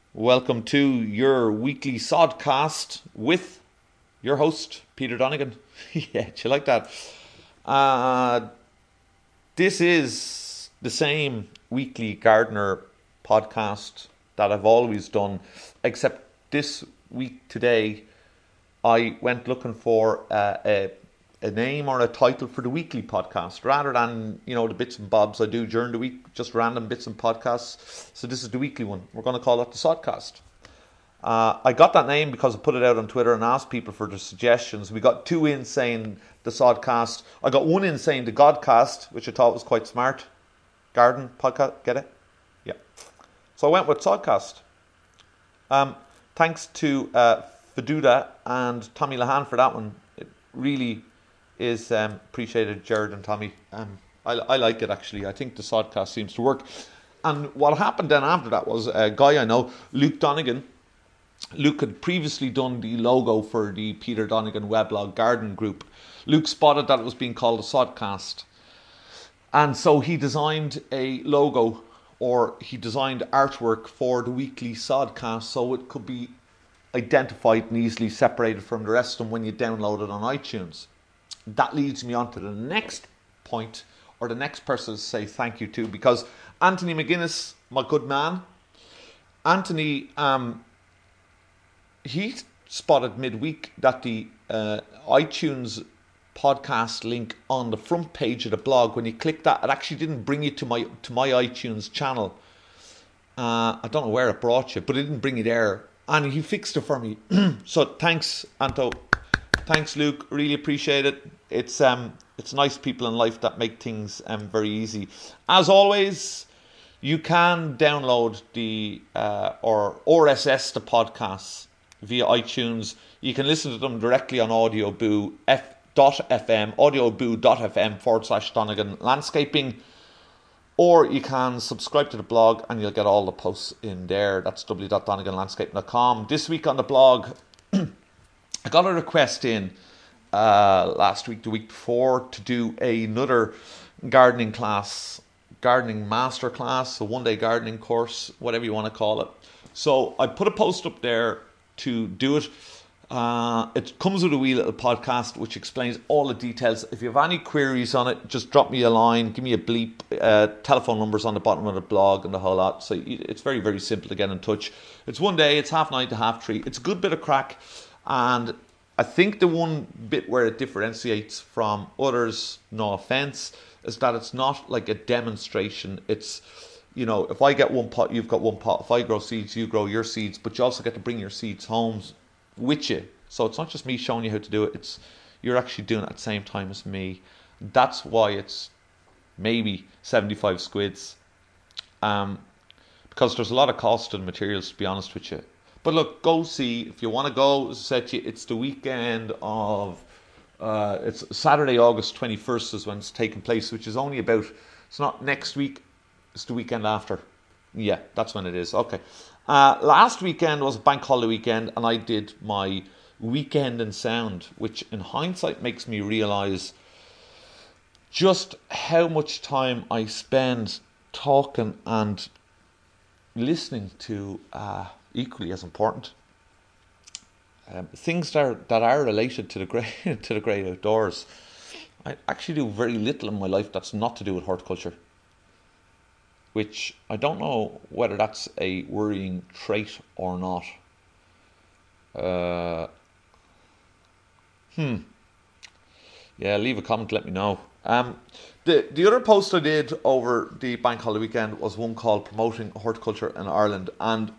Welcome to your weekly Sodcast with your host, Peter Donegan. Yeah, do you like that? Uh, this is the same weekly gardener podcast that I've always done, except this week today I went looking for a name or a title for the weekly podcast rather than, the bits and bobs I do during the week, just random bits and podcasts. So this is the weekly one. We're going to call it the Sodcast. I got that name because I put it out on Twitter and asked people for their suggestions. We got two in saying the Sodcast. I got one in saying the Godcast, which I thought was quite smart. Garden podcast, get it? Yeah. So I went with Sodcast. Thanks to Faduda and Tommy Lahan for that one. It really is appreciated, Jared and Tommy. I like it, actually. I think the Sodcast seems to work. And what happened then after that was a guy I know, Luke Donegan. Luke had previously done the logo for the Peter Donegan weblog garden group. Luke spotted that it was being called a Sodcast. And so he designed a logo, or he designed artwork for the weekly Sodcast so it could be identified and easily separated from the rest of them when you download it on iTunes. That leads me on to the next point, or the next person to say thank you to, because Anthony McGuinness, my good man, Anthony, he spotted midweek that the iTunes podcast link on the front page of the blog, when you click that, it actually didn't bring you to my iTunes channel. I don't know where it brought you, but it didn't bring you there, and he fixed it for me. So thanks, Anto. Thanks, Luke. Really appreciate it. It's nice people in life that make things very easy. As always, you can download the or RSS the podcasts via iTunes. You can listen to them directly on audioboo.fm, audioboo.fm/Donegan Landscaping, or you can subscribe to the blog and you'll get all the posts in there. That's www.doneganlandscaping.com. This week on the blog, I got a request in last week, the week before, to do another gardening class, gardening master class, a one-day gardening course, whatever you want to call it. So I put a post up there to do it. It comes with a wee little podcast which explains all the details. If you have any queries on it, just drop me a line, give me a bleep. Telephone numbers on the bottom of the blog and the whole lot. So it's very, very simple to get in touch. It's one day, it's 2:30 to 3:30. It's a good bit of crack. And I think the one bit where it differentiates from others, no offence, is that it's not like a demonstration. It's, if I get one pot, you've got one pot. If I grow seeds, you grow your seeds. But you also get to bring your seeds home with you. So it's not just me showing you how to do it. You're actually doing it at the same time as me. That's why it's maybe 75 squids. Because there's a lot of cost in materials, to be honest with you. But look, go see. If you want to go, as I said to you, it's the weekend of, it's Saturday, August 21st is when it's taking place, which is only about, it's not next week, it's the weekend after. Yeah, that's when it is. Okay. Last weekend was a bank holiday weekend, and I did my weekend in sound, which in hindsight makes me realise just how much time I spend talking and listening to equally as important things that are related to the great to the great outdoors. I actually do very little in my life that's not to do with horticulture, which I don't know whether that's a worrying trait or not. Yeah, leave a comment, let me know. The other post I did over the bank holiday weekend was one called Promoting Horticulture in Ireland, and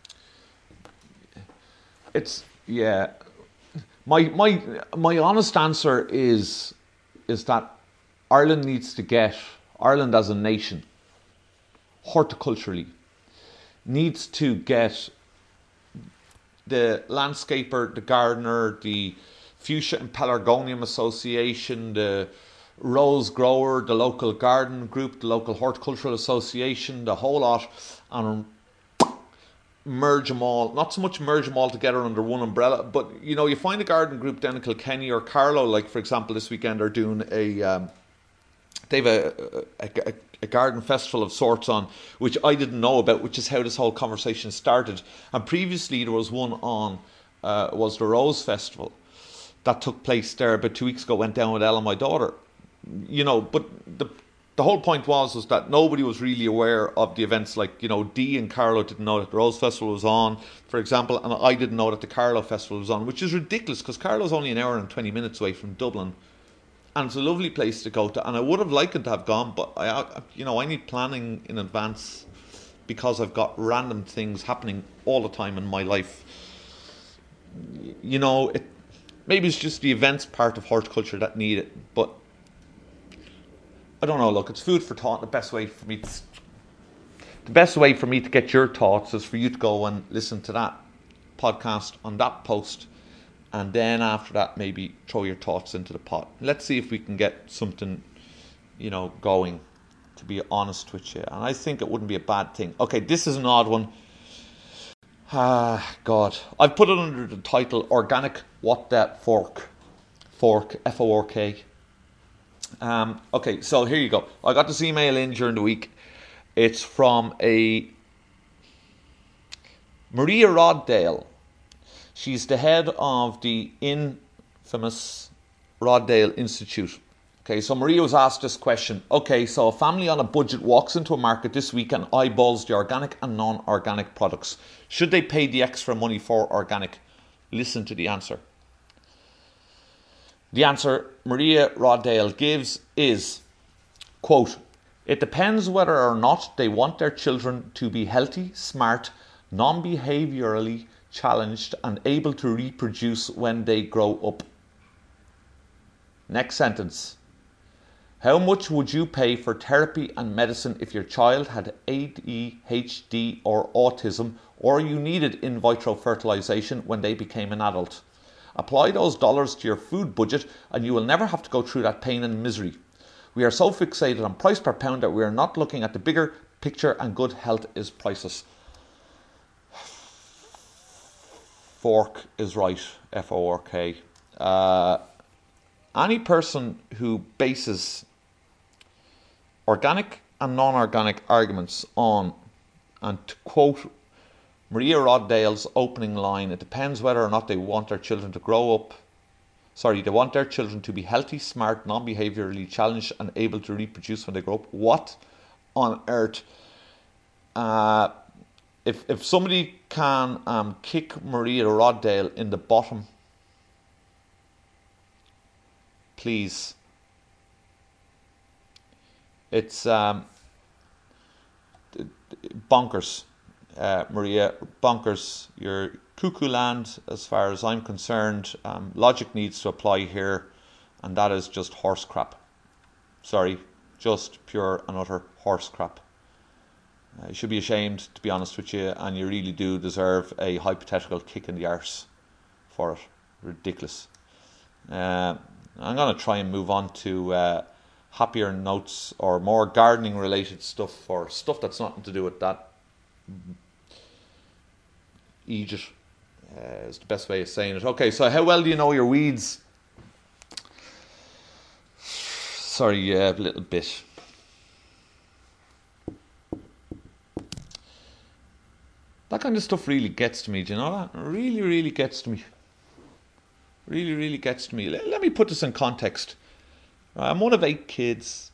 it's, yeah, my honest answer is that Ireland as a nation, horticulturally, needs to get the landscaper, the gardener, the Fuchsia and Pelargonium Association, the rose grower, the local garden group, the local horticultural association, the whole lot, and merge them all. Not so much merge them all together under one umbrella, but you find a garden group down in Kilkenny or Carlow, like for example this weekend are doing a They have a garden festival of sorts on, which I didn't know about, which is how this whole conversation started. And previously there was one on, was the Rose Festival that took place there about 2 weeks ago, went down with Ella, my daughter. But the whole point was that nobody was really aware of the events. Like, Dee and Carlo didn't know that the Rose Festival was on, for example, and I didn't know that the Carlo Festival was on, which is ridiculous because Carlo's only an hour and 20 minutes away from Dublin. And it's a lovely place to go to. And I would have liked to have gone, but I need planning in advance because I've got random things happening all the time in my life. Maybe it's just the events part of horticulture that need it, but I don't know. Look, it's food for thought. The best way for me to get your thoughts is for you to go and listen to that podcast on that post. And then after that, maybe throw your thoughts into the pot. Let's see if we can get something, going, to be honest with you. And I think it wouldn't be a bad thing. Okay, this is an odd one. God. I've put it under the title, Organic What That Fork. Fork, F-O-R-K. Okay, so here you go. I got this email in during the week. It's from a Maria Roddale. She's the head of the infamous Roddale Institute. Okay, so Maria was asked this question. Okay, so a family on a budget walks into a market this week and eyeballs the organic and non-organic products. Should they pay the extra money for organic? Listen to the answer. The answer Maria Roddale gives is, quote, "It depends whether or not they want their children to be healthy, smart, non-behaviourally challenged and able to reproduce when they grow up." Next sentence. How much would you pay for therapy and medicine if your child had ADHD or autism, or you needed in vitro fertilization when they became an adult? Apply those dollars to your food budget and you will never have to go through that pain and misery. We are so fixated on price per pound that we are not looking at the bigger picture, and good health is priceless. Fork is right, F-O-R-K. Any person who bases organic and non-organic arguments on, and to quote Maria Roddale's opening line, it depends whether or not they want their children to grow up. Sorry, they want their children to be healthy, smart, non-behaviourally challenged and able to reproduce when they grow up. What on earth? If somebody can kick Maria Roddale in the bottom, please. It's bonkers, Maria, bonkers. You're cuckoo land as far as I'm concerned. Logic needs to apply here, and that is just horse crap. Sorry, just pure and utter horse crap. You should be ashamed, to be honest with you, and you really do deserve a hypothetical kick in the arse for it. Ridiculous. I'm going to try and move on to happier notes or more gardening related stuff, or stuff that's nothing to do with that. Egypt is the best way of saying it. Okay, so how well do you know your weeds? Sorry, yeah, a little bit. That kind of stuff really gets to me, do you know that? It really, really gets to me. Really, really gets to me. Let me put this in context. I'm one of 8 kids.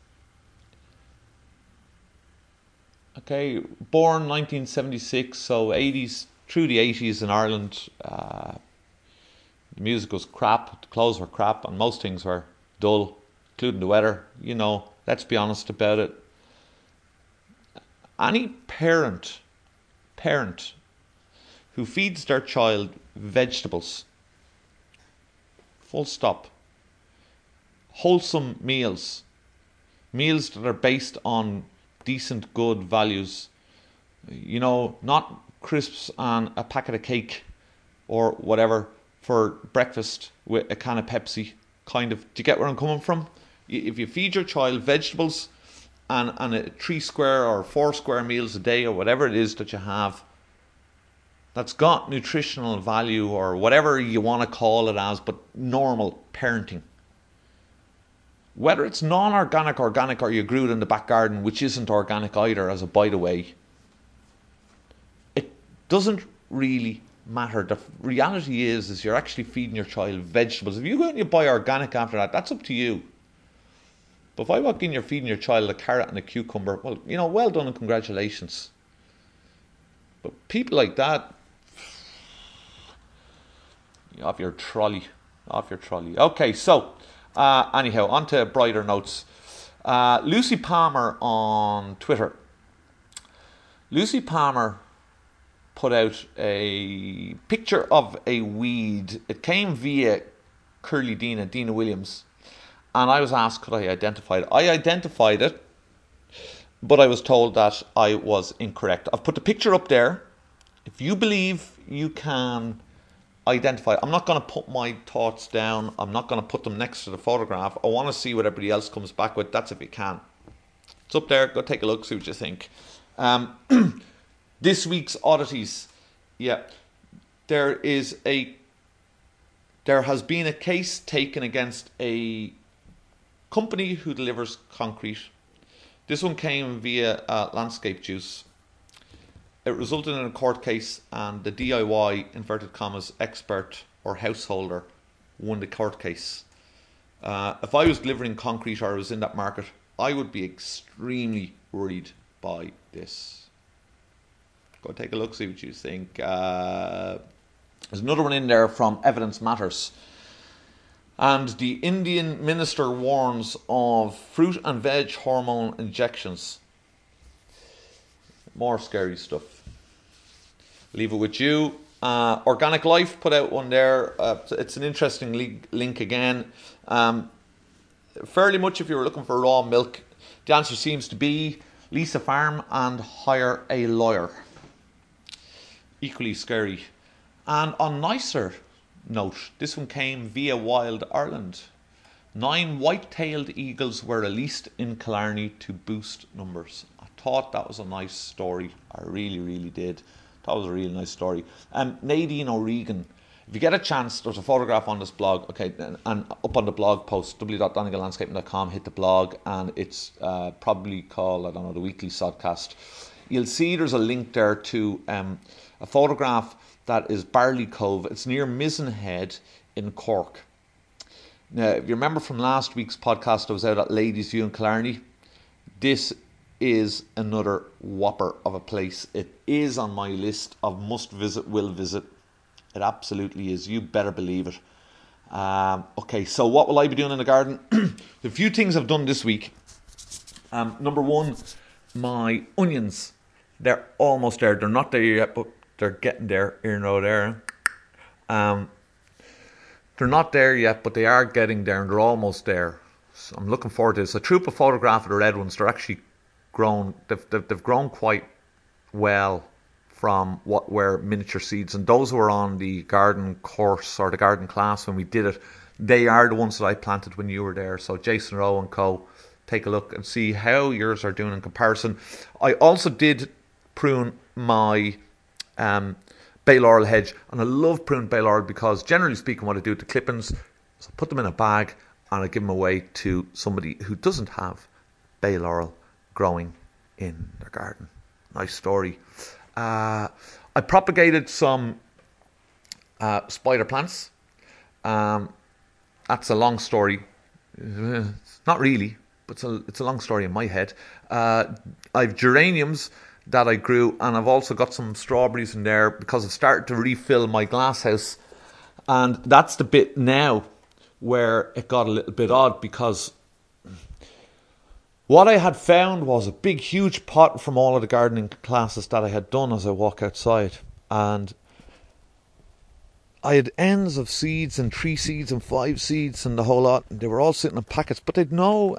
Okay, born 1976, so 80s, through the 80s in Ireland. The music was crap, the clothes were crap, and most things were dull, including the weather. You know, let's be honest about it. Any parent who feeds their child vegetables, full stop, wholesome meals that are based on decent, good values, you know, not crisps and a packet of cake or whatever for breakfast with a can of Pepsi, kind of. Do you get where I'm coming from? If you feed your child vegetables and a 3 square or 4 square meals a day or whatever it is that you have, that's got nutritional value or whatever you want to call it as, but normal parenting. Whether it's non-organic, organic, or you grew it in the back garden, which isn't organic either, as a by the way, it doesn't really matter. The reality is you're actually feeding your child vegetables. If you go out and you buy organic after that, that's up to you. But if I walk in, you're feeding your child a carrot and a cucumber, well, well done and congratulations. But people like that, off your trolley. Okay, so anyhow, on to brighter notes. Lucy Palmer on Twitter. Lucy Palmer put out a picture of a weed. It came via Curly Dina Williams. And I was asked, could I identify it? I identified it, but I was told that I was incorrect. I've put the picture up there. If you believe you can identify it, I'm not going to put my thoughts down. I'm not going to put them next to the photograph. I want to see what everybody else comes back with. That's if you can. It's up there. Go take a look, see what you think. This week's oddities. Yeah, there has been a case taken against a company who delivers concrete. This one came via Landscape Juice. It resulted in a court case, and the DIY, inverted commas, expert or householder won the court case. If I was delivering concrete or I was in that market, I would be extremely worried by this. Go take a look, see what you think. There's another one in there from Evidence Matters. And the Indian minister warns of fruit and veg hormone injections. More scary stuff. Leave it with you. Organic Life put out one there. It's an interesting link again. Fairly much if you were looking for raw milk, the answer seems to be lease a farm and hire a lawyer. Equally scary. And on nicer note, this one came via Wild Ireland. 9 white-tailed eagles were released in Killarney to boost numbers. I thought that was a nice story. I really, really did. That was a really nice story. Nadine O'Regan. If you get a chance, there's a photograph on this blog, okay, and up on the blog post, www.donegallandscaping.com, hit the blog, and it's probably called, the Weekly Sodcast. You'll see there's a link there to a photograph that is Barley Cove. It's near Mizenhead in Cork. Now, if you remember from last week's podcast, I was out at Ladies View in Killarney. This is another whopper of a place. It is on my list of must visit, will visit. It absolutely is. You better believe it. Okay, so what will I be doing in the garden? The few things I've done this week. Number one, my onions. They're almost there. They're not there yet, but they're getting there. Here, no, there. They're not there yet, but they are getting there, and they're almost there. So I'm looking forward to this. I threw up a photograph of the red ones. They're actually grown. They've grown quite well from what were miniature seeds. And those who were on the garden course or the garden class when we did it, they are the ones that I planted when you were there. So Jason Rowe and co, take a look and see how yours are doing in comparison. I also did prune my bay laurel hedge, and I love pruned bay laurel because generally speaking what I do with the clippings is I put them in a bag and I give them away to somebody who doesn't have bay laurel growing in their garden. Nice story. I propagated some spider plants. That's a long story. Not really, but it's a long story in my head. I've geraniums that I grew, and I've also got some strawberries in there because I've started to refill my glass house. And that's the bit now where it got a little bit odd, because what I had found was a big, huge pot from all of the gardening classes that I had done as I walk outside. And I had ends of seeds and 3 seeds and 5 seeds and the whole lot. They were all sitting in packets, but they'd no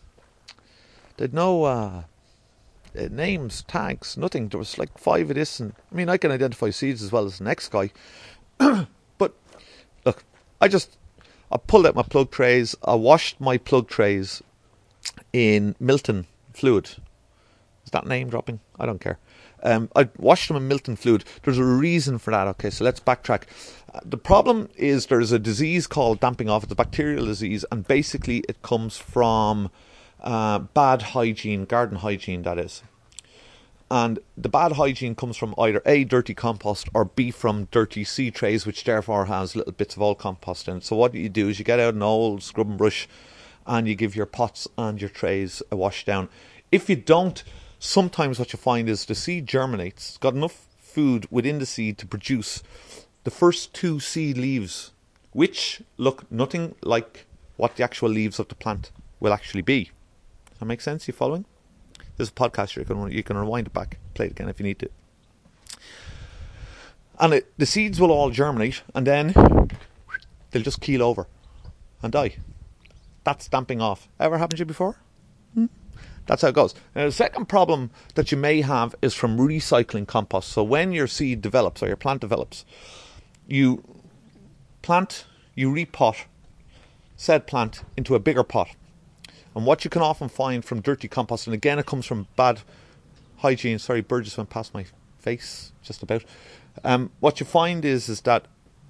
names, tags, nothing. There was like 5 of this, and I mean, I can identify seeds as well as the next guy. But look, I pulled out my plug trays. I washed my plug trays in Milton fluid. Is that name dropping? I don't care. I washed them in Milton fluid. There's a reason for that. Okay, so let's backtrack. The problem is there's a disease called damping off. It's a bacterial disease, and basically it comes from bad hygiene, garden hygiene, that is. And the bad hygiene comes from either A, dirty compost, or B, from dirty seed trays, which therefore has little bits of old compost in it. So what you do is you get out an old scrubbing brush and you give your pots and your trays a wash down. If you don't, sometimes what you find is the seed germinates. It's got enough food within the seed to produce the first 2 seed leaves, which look nothing like what the actual leaves of the plant will actually be. Does that make sense? You following? There's a podcast here. You can rewind it back, play it again if you need to. And the seeds will all germinate, and then they'll just keel over and die. That's damping off. Ever happened to you before? That's how it goes. Now, the second problem that you may have is from recycling compost. So when your seed develops or your plant develops, you repot said plant into a bigger pot. And what you can often find from dirty compost, and again it comes from bad hygiene. Sorry, bird just went past my face, just about. What you find is that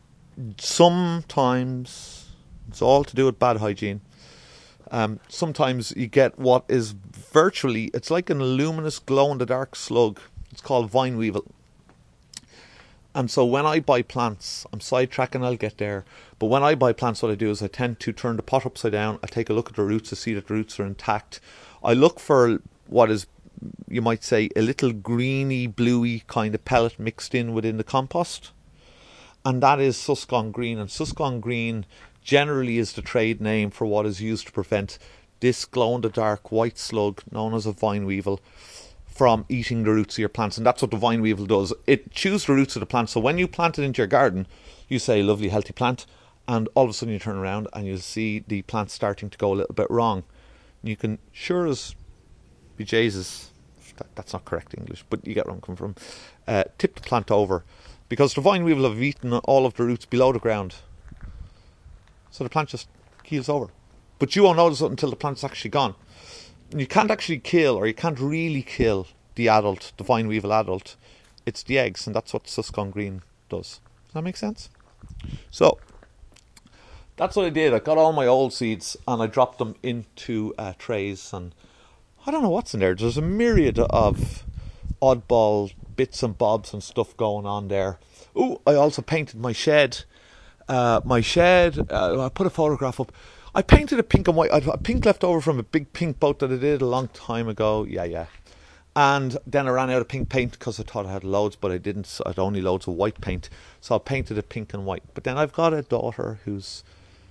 sometimes, it's all to do with bad hygiene. Sometimes you get what is virtually, it's like an luminous glow-in-the-dark slug. It's called vine weevil. And so when I buy plants, I'm sidetracking, I'll get there. But when I buy plants, what I do is I tend to turn the pot upside down. I take a look at the roots to see that the roots are intact. I look for what is, you might say, a little greeny, bluey kind of pellet mixed in within the compost. And that is Suscon green. And Suscon green generally is the trade name for what is used to prevent this glow-in-the-dark white slug, known as a vine weevil, from eating the roots of your plants. And that's what the vine weevil does. It chews the roots of the plant. So when you plant it into your garden, you say, lovely, healthy plant, and all of a sudden you turn around and you'll see the plant starting to go a little bit wrong. And you can, sure as be Jesus, that's not correct English, but you get where I'm coming from, tip the plant over, because the vine weevil have eaten all of the roots below the ground. So the plant just keels over. But you won't notice it until the plant's actually gone. And you can't actually kill, or you can't really kill the adult, the vine weevil adult. It's the eggs, and that's what Suscon green does. Does that make sense? So that's what I did. I got all my old seeds and I dropped them into trays, and I don't know what's in there. There's a myriad of oddball bits and bobs and stuff going on there. Oh, I also painted my shed. I put a photograph up. I painted it pink and white. I had pink left over from a big pink boat that I did a long time ago. Yeah. And then I ran out of pink paint because I thought I had loads, but I didn't. So I had only loads of white paint. So I painted it pink and white. But then I've got a daughter who's,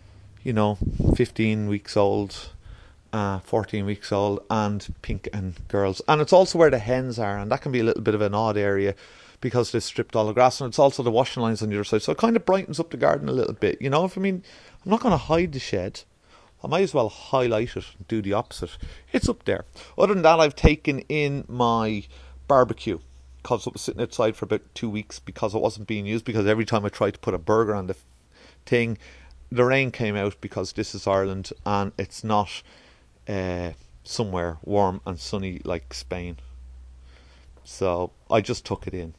15 weeks old, 14 weeks old, and pink and girls. And it's also where the hens are, and that can be a little bit of an odd area because they've stripped all the grass, and it's also the washing lines on the other side. So it kind of brightens up the garden a little bit. I'm not going to hide the shed. I might as well highlight it and do the opposite. It's up there. Other than that, I've taken in my barbecue because it was sitting outside for about 2 weeks because it wasn't being used, because every time I tried to put a burger on the thing, the rain came out, because this is Ireland and it's not somewhere warm and sunny like Spain. So I just took it in.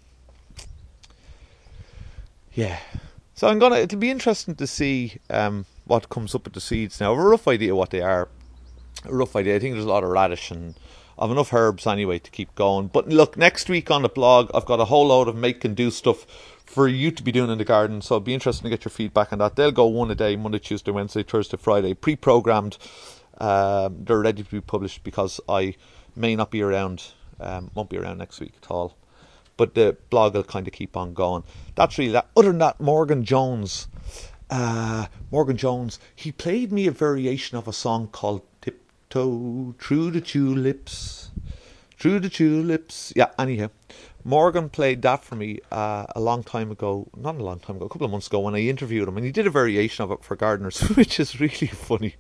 Yeah. So it'll be interesting to see what comes up with the seeds now. I have a rough idea what they are. I think there's a lot of radish, and I have enough herbs anyway to keep going. But look, next week on the blog, I've got a whole load of make and do stuff for you to be doing in the garden. So it'll be interesting to get your feedback on that. They'll go one a day, Monday, Tuesday, Wednesday, Thursday, Friday, pre-programmed. They're ready to be published because I may not be around, won't be around next week at all. But the blog will kind of keep on going. That's really that. Other than that, Morgan Jones, he played me a variation of a song called Tiptoe Through the Tulips. Yeah, anyhow. Morgan played that for me a couple of months ago when I interviewed him. And he did a variation of it for gardeners, which is really funny.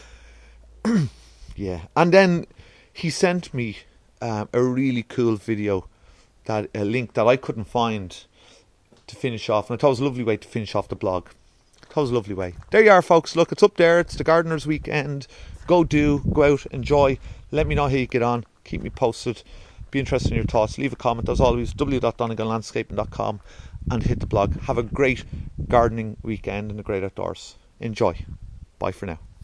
Yeah. And then he sent me a really cool video, a link that I couldn't find to finish off, and I thought it was a lovely way to finish off the blog. There you are, folks. Look, it's up there. It's the Gardener's Weekend. Go out, enjoy. Let me know how you get on. Keep me posted. Be interested in your thoughts. Leave a comment. As always, w.doneganlandscaping.com, and hit the blog. Have a great gardening weekend in the great outdoors. Enjoy. Bye for now.